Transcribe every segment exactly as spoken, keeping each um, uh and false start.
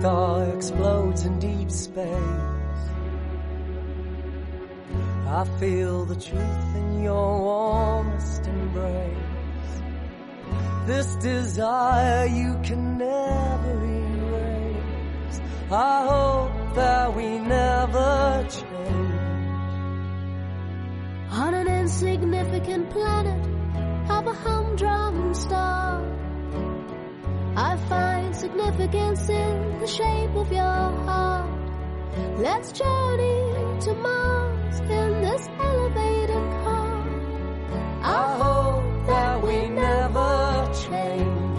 star explodes in deep space. I feel the truth in your warmest embrace. This desire you can never erase. I hope that we never change. On an insignificant planet of a humdrum star, I find significance in the shape of your heart. Let's journey to Mars in this elevated car. I hope that we never change.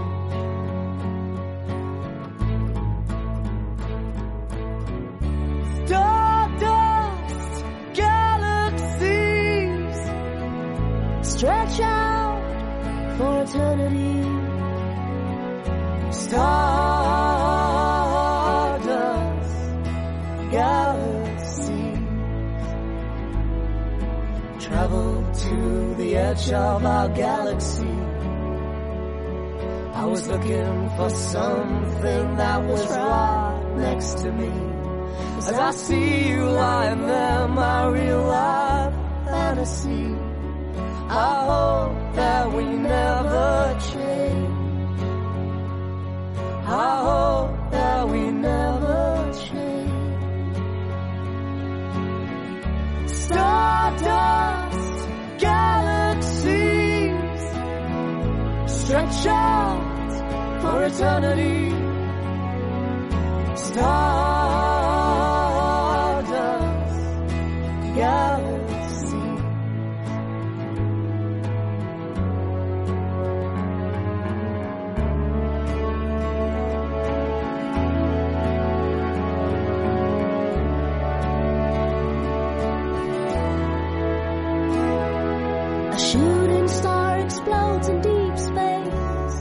Stardust galaxies stretch out for eternity. Stardust galaxies travel to the edge of our galaxy. I was looking for something that was right next to me. As I see you lying there, my real life fantasy. I hope that we never change. I hope that we never change. Stardust galaxies stretch out for eternity. Stardust galaxies. A shooting star explodes in deep space.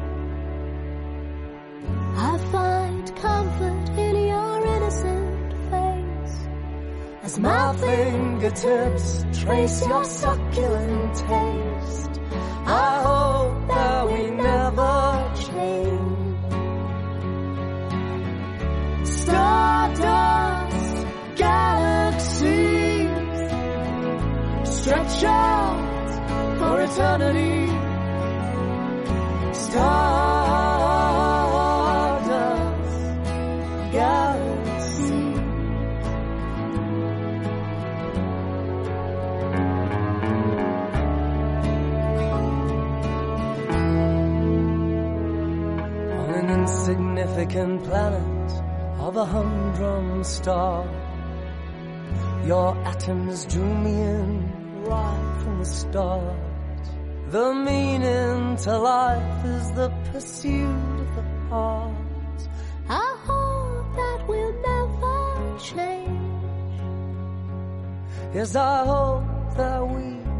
I find comfort in your innocent face. As my fingertips trace your succulent taste, I hope that we never change. Stardust galaxies stretch out for eternity. Stardust galaxy. On an insignificant planet of a humdrum star, your atoms drew me in right from the start. The meaning to life is the pursuit of the heart. I hope that we'll never change. Yes, I hope that we